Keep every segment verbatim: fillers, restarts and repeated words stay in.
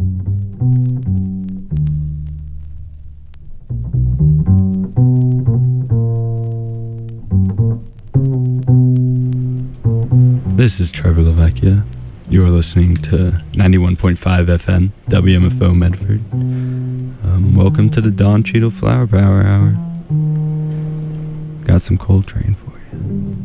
This is Trevor Lavecchia. You are listening to ninety-one point five F M, W M F O Medford. Um, welcome to the Don Cheadle Flower Power Hour. Got some Coltrane for you.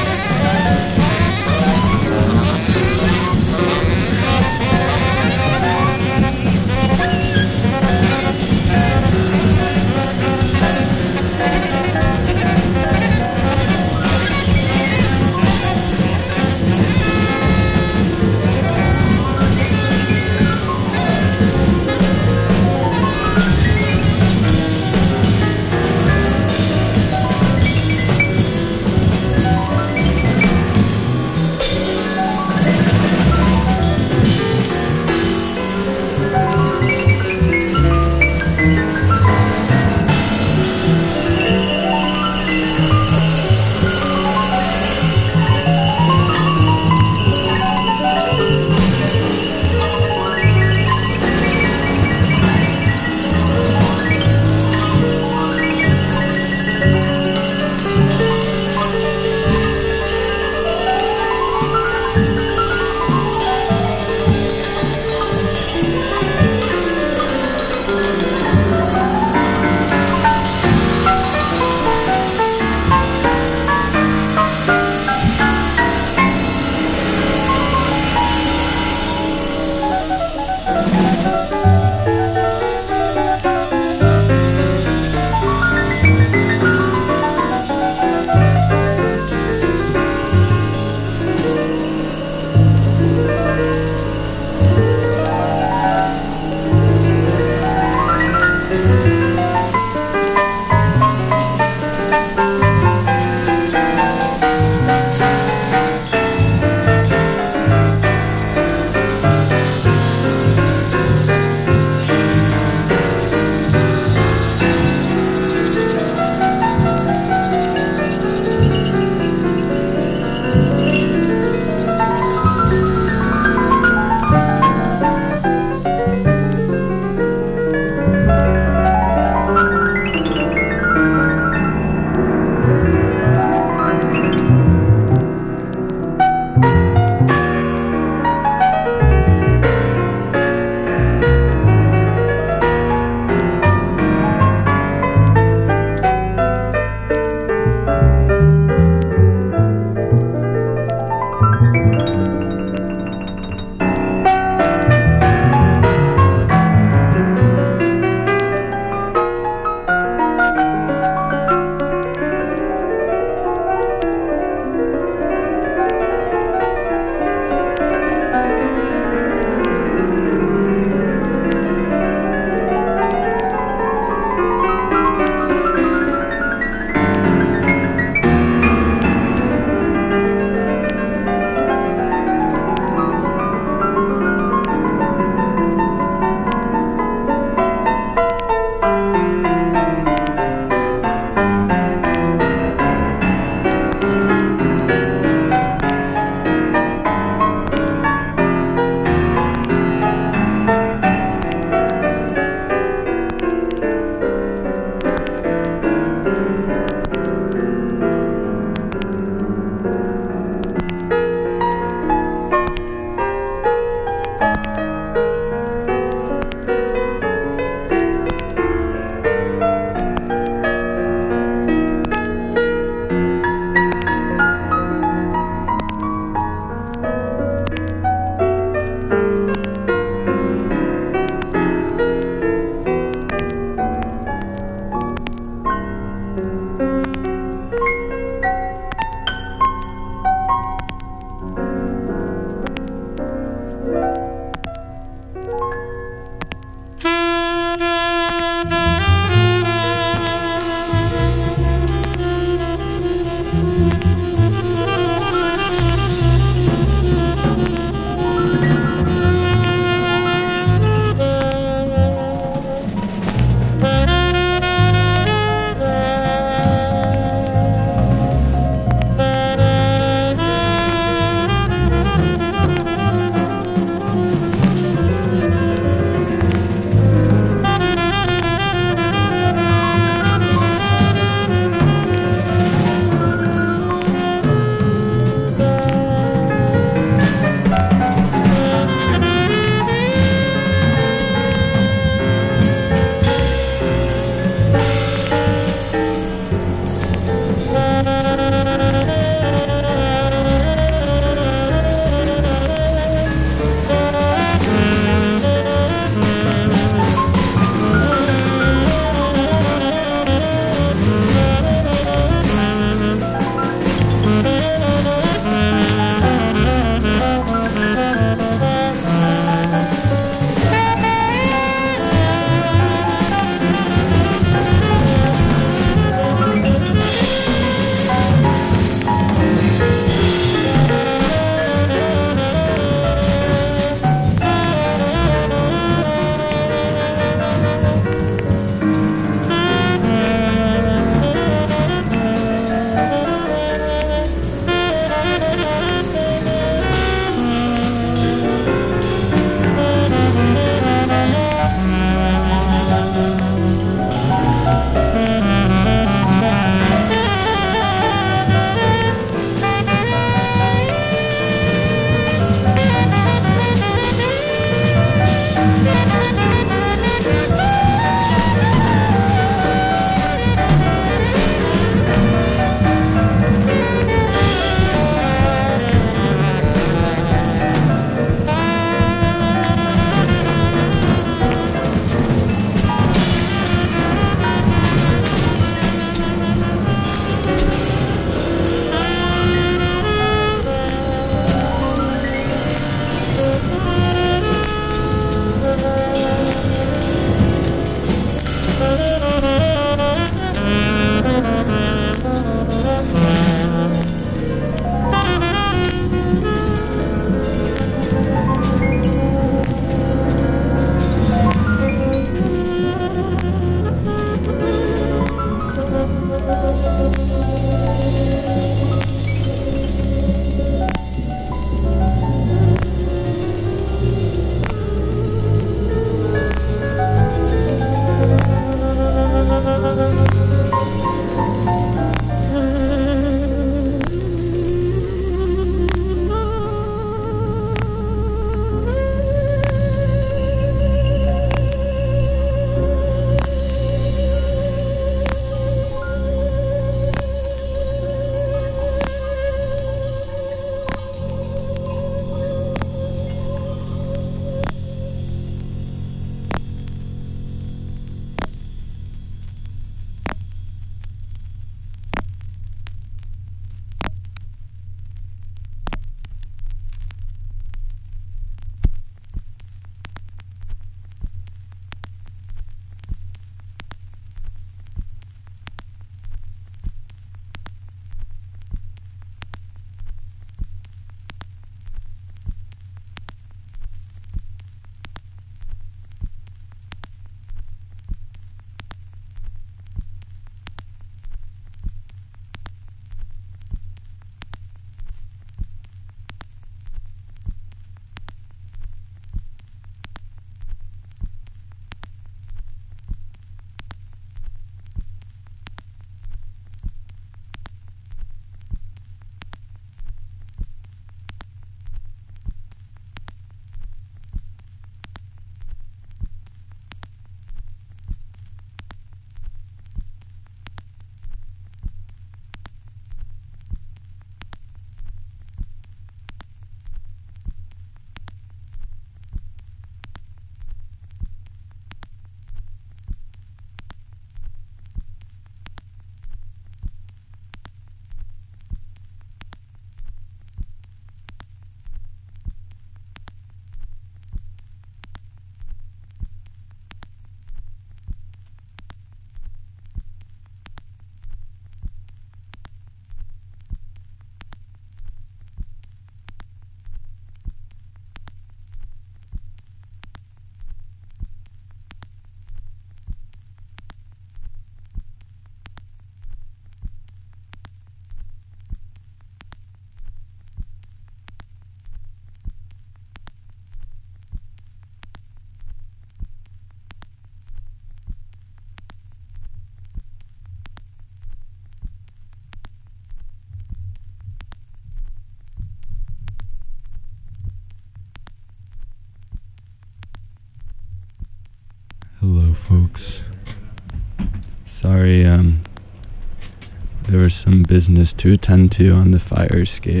Hello, folks. Sorry, um, there was some business to attend to on the fire escape.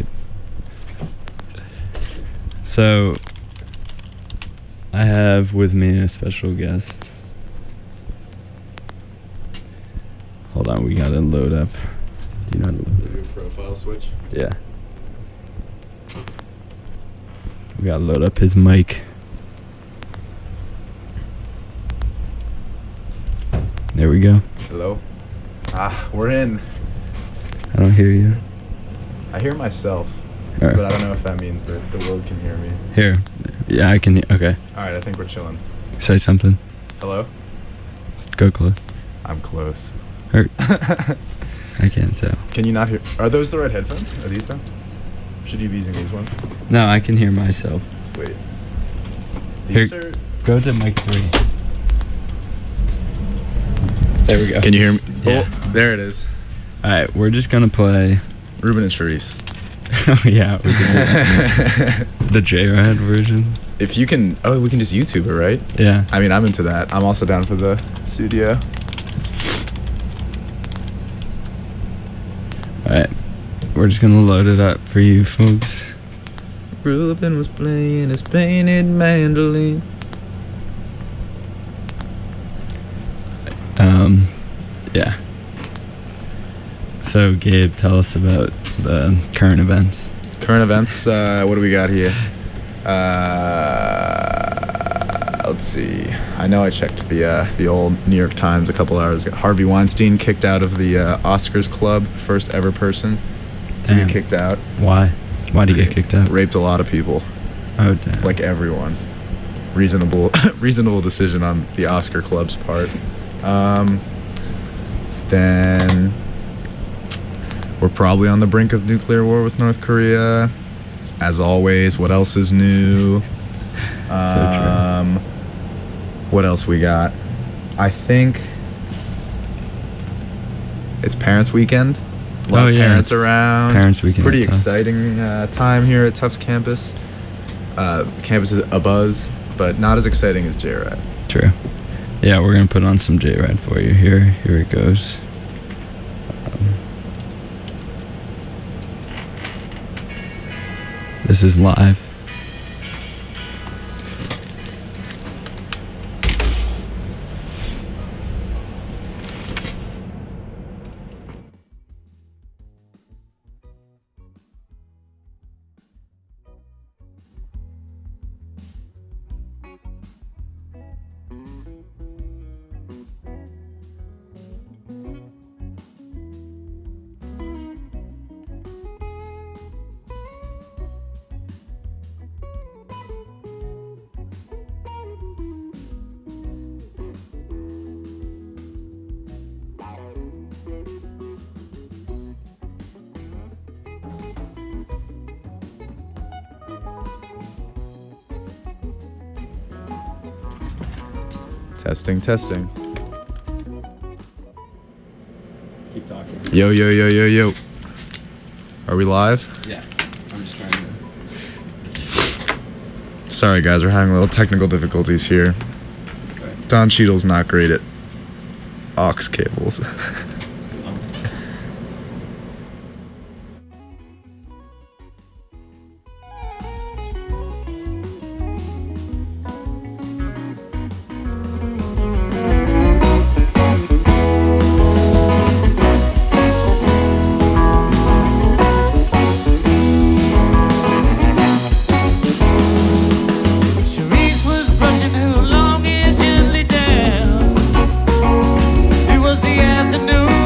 So, I have with me a special guest. Hold on, we gotta load up. Do you know how to load up? Your profile switch? Yeah. We gotta load up his mic. There we go. Hello? Ah, we're in. I don't hear you. I hear myself, Alright. but I don't know if that means that the world can hear me. Here. Yeah, I can hear. Okay. Alright, I think we're chilling. Say something. Hello? Go close. I'm close. Hurt. I can't tell. Can you not hear? Are those the right headphones? Are these them? Should you be using these ones? No, I can hear myself. Wait. Here. These are... Go to mic three. There we go. Can you hear me? Yeah. Oh, there it is. Alright, we're just gonna play. Ruben and Charisse. Oh, yeah. We can do the J-Rad version. If you can... Oh, we can just YouTube it, right? Yeah. I mean, I'm into that. I'm also down for the studio. Alright. We're just gonna load it up for you folks. Ruben was playing his painted mandolin. Um, yeah. So, Gabe, tell us about the current events. Current events, uh, what do we got here? Uh, let's see. I know I checked the uh, the old New York Times a couple hours ago. Harvey Weinstein kicked out of the uh, Oscars club, first ever person to Damn. get kicked out. Why? Why did he get kicked out? Raped a lot of people, Oh, damn. like everyone. Reasonable, reasonable decision on the Oscar club's part. Um, then we're probably on the brink of nuclear war with North Korea. As always, what else is new? Um, what else we got? I think it's Parents Weekend. A lot Oh, of yeah, parents it's around. Parents Weekend Pretty at Tufts. exciting uh, time here at Tufts campus. Uh, campus is abuzz, but not as exciting as J-Rad. True. Yeah, we're gonna put on some J-Rad for you. Here, here it goes. Um, this is live. Testing, testing. Keep talking. Yo, yo, yo, yo, yo. Are we live? Yeah, I'm just trying to. Sorry, guys, we're having a little technical difficulties here. Don Cheadle's not great at aux cables. Charisse was brushing her long hair gently down. It was the afternoon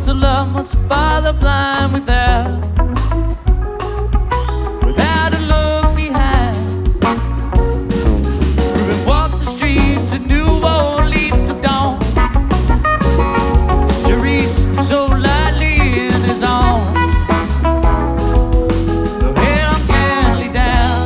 knows the love must follow blind without, without a look behind. Ruben walked the streets of New Orleans till dawn. Cherise so lightly in his arms. The head hung gently down.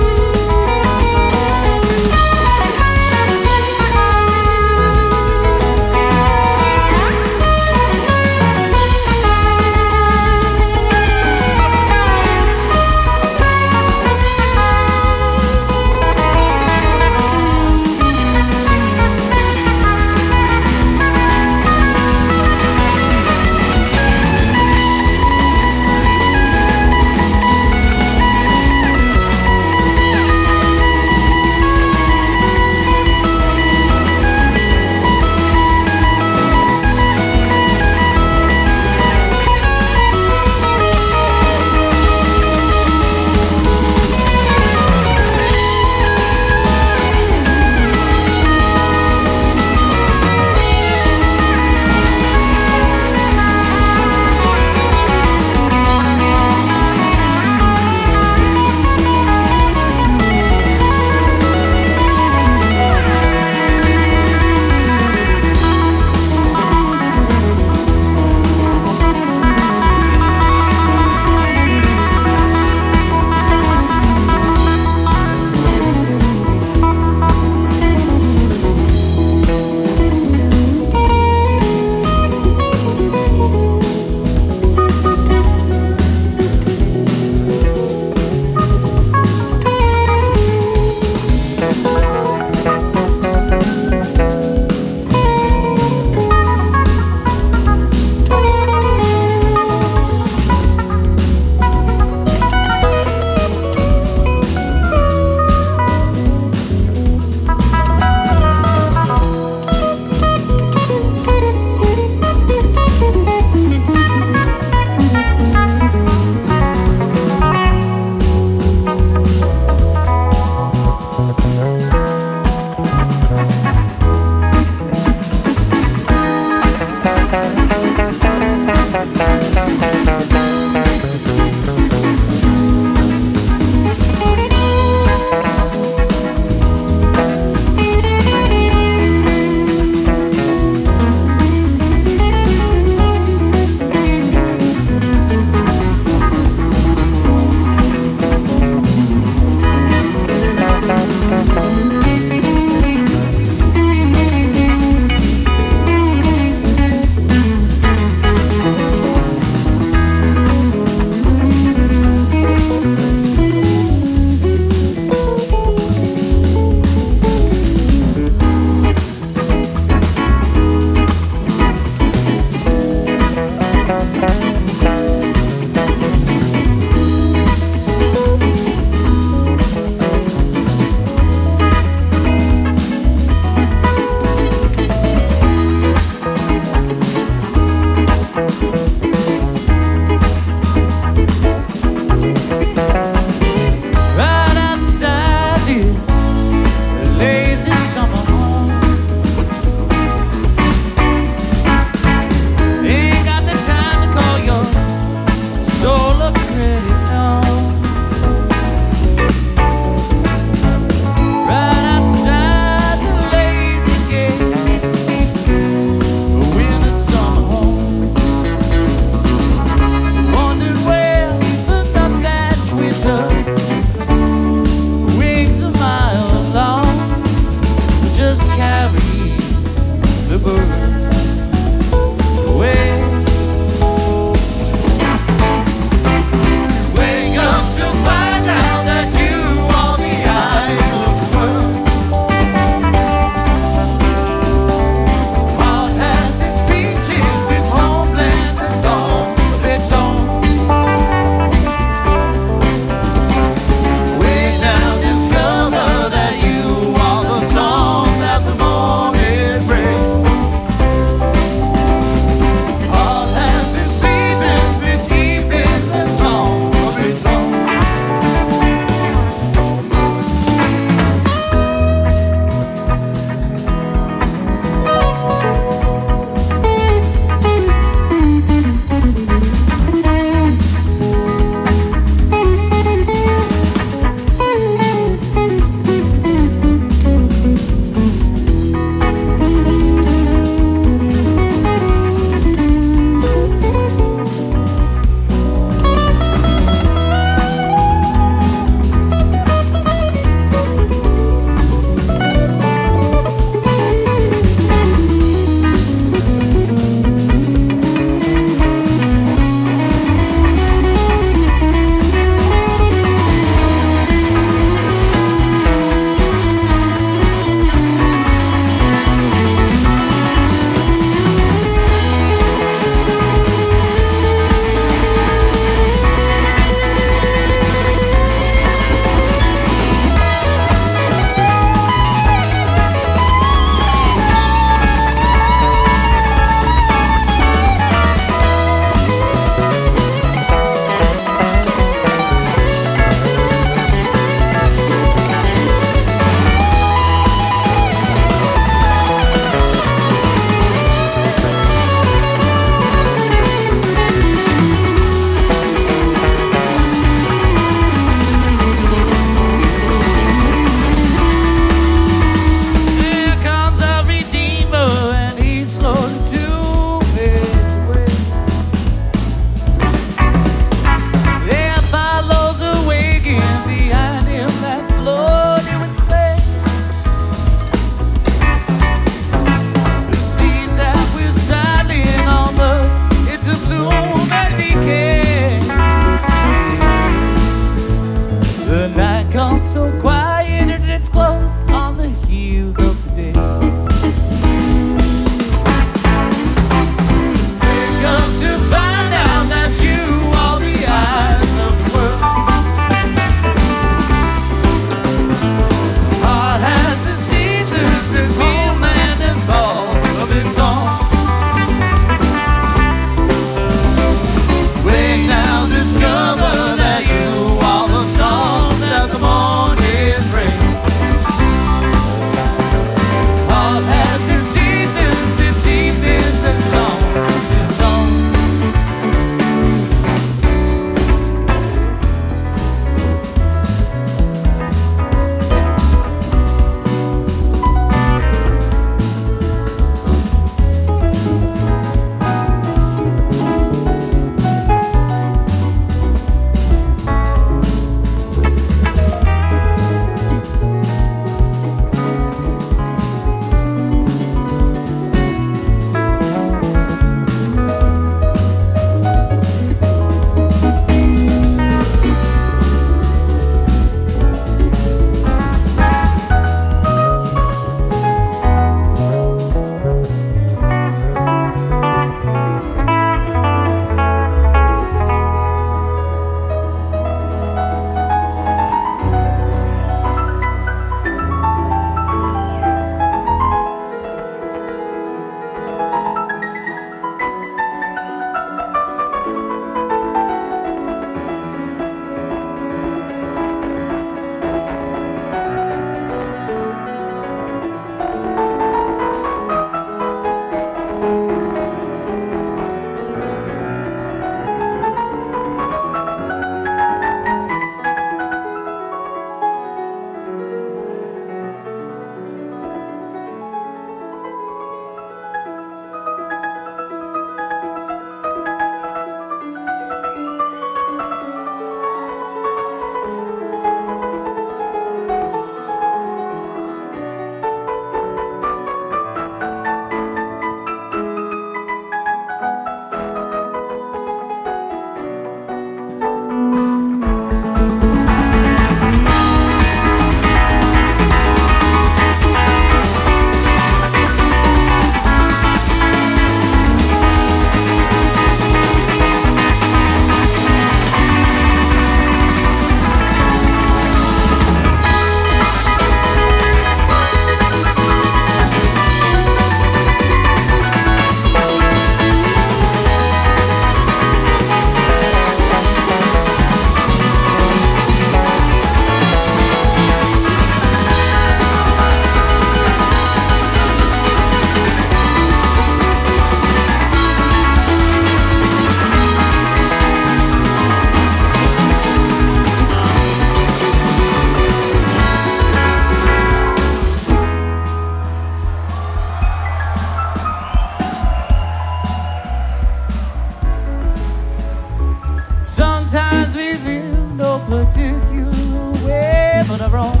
of our own.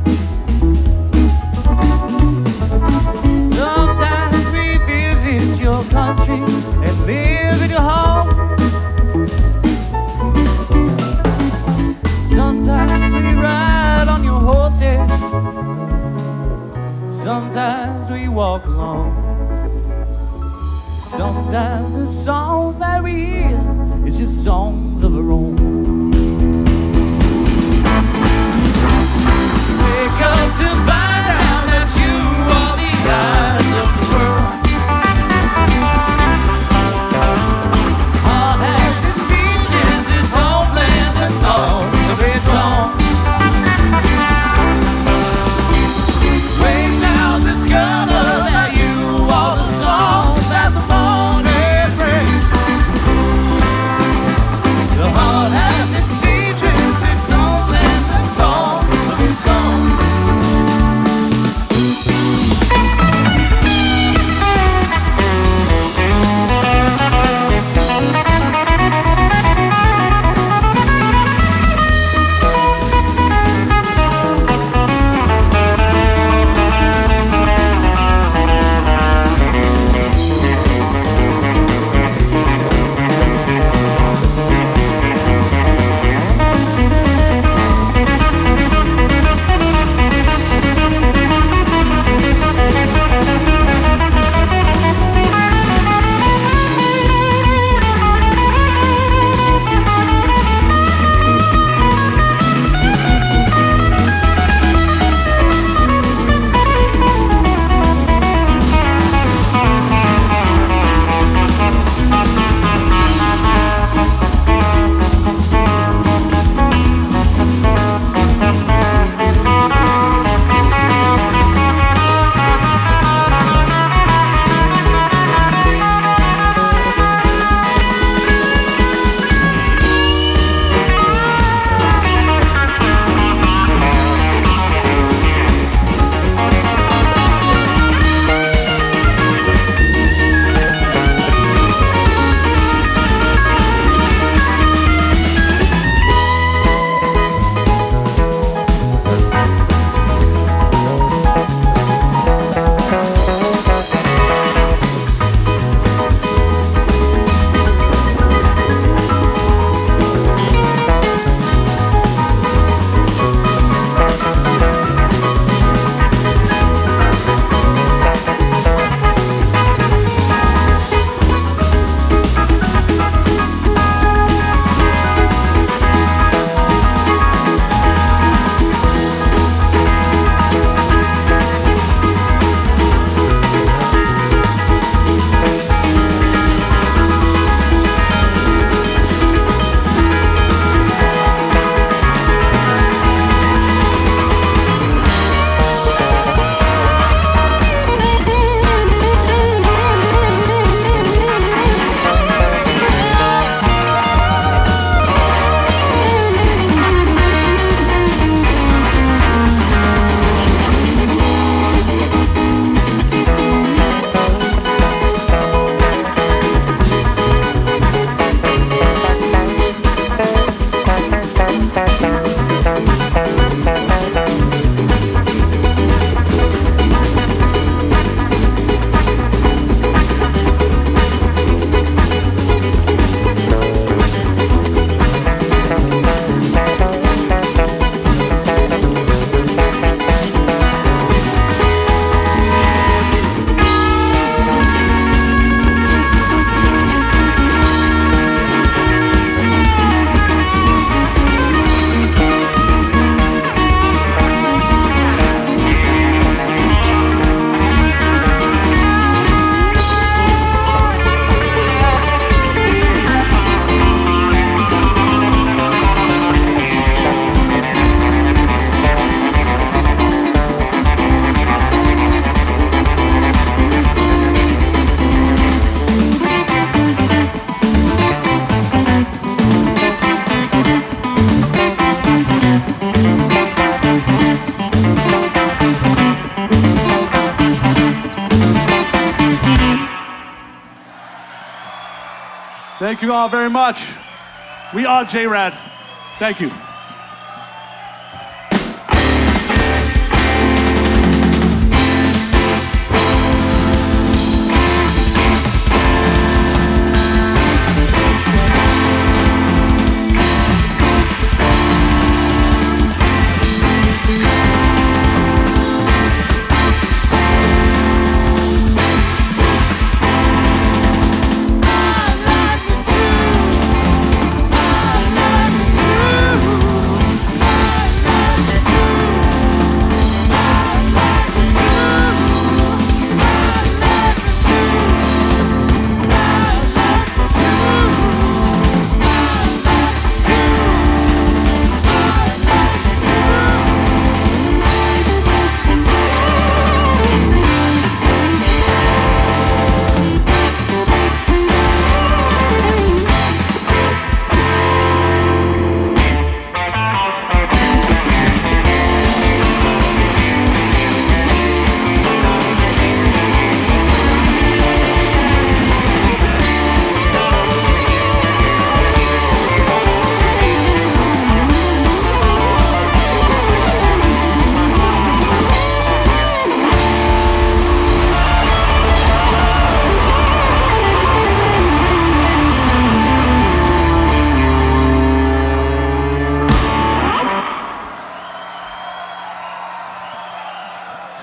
Sometimes we visit your country and live in your home. Sometimes we ride on your horses. Sometimes we walk alone. Sometimes the song that we hear is just songs of our own. Wake up to find out that you are the eyes of the world. Heart has its beaches, its homeland, and thoughts of its own. Wake now, discover that you are the song that the morning brings. The heart has its seasons, its homeland, and songs of its own. Thank you all very much. We are J-Rad. Thank you.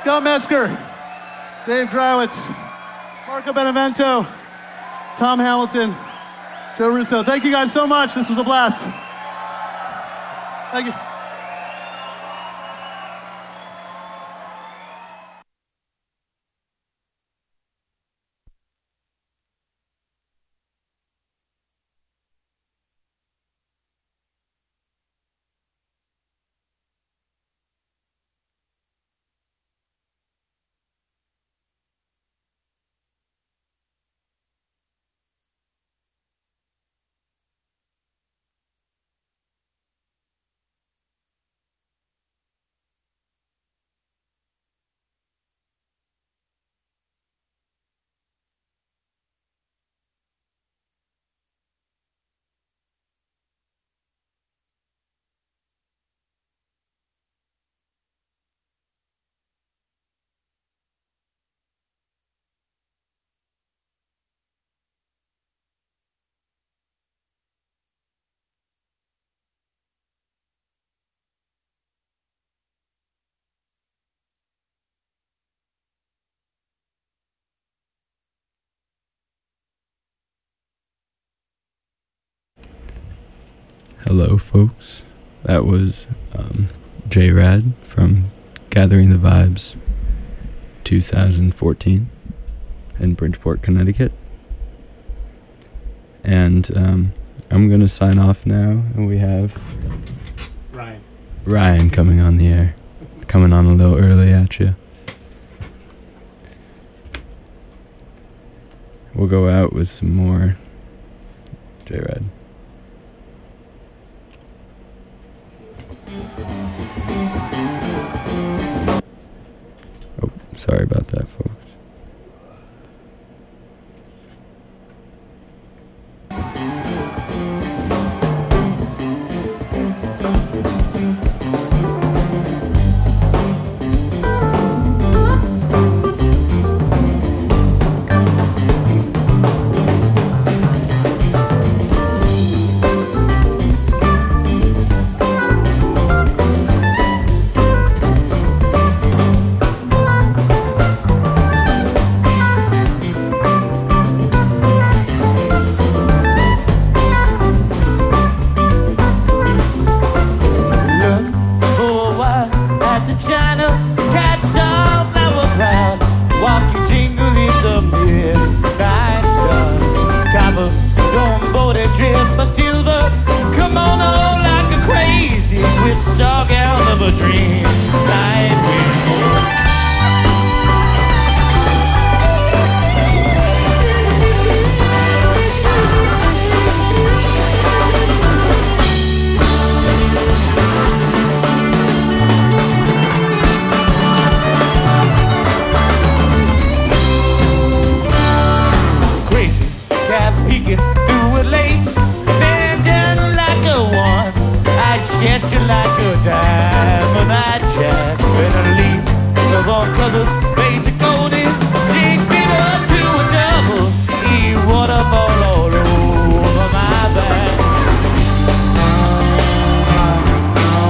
Scott Metzger, Dave Drawitz, Marco Benevento, Tom Hamilton, Joe Russo. Thank you guys so much. This was a blast. Thank you. Hello, folks. That was um, J-Rad from Gathering the Vibes two thousand fourteen in Bridgeport, Connecticut. And um, I'm going to sign off now, and we have Ryan. Ryan coming on the air. Coming on a little early at you. We'll go out with some more J-Rad. Oh, sorry about that, folks. Diamond-eyed Jack, better leave the colors, basic golden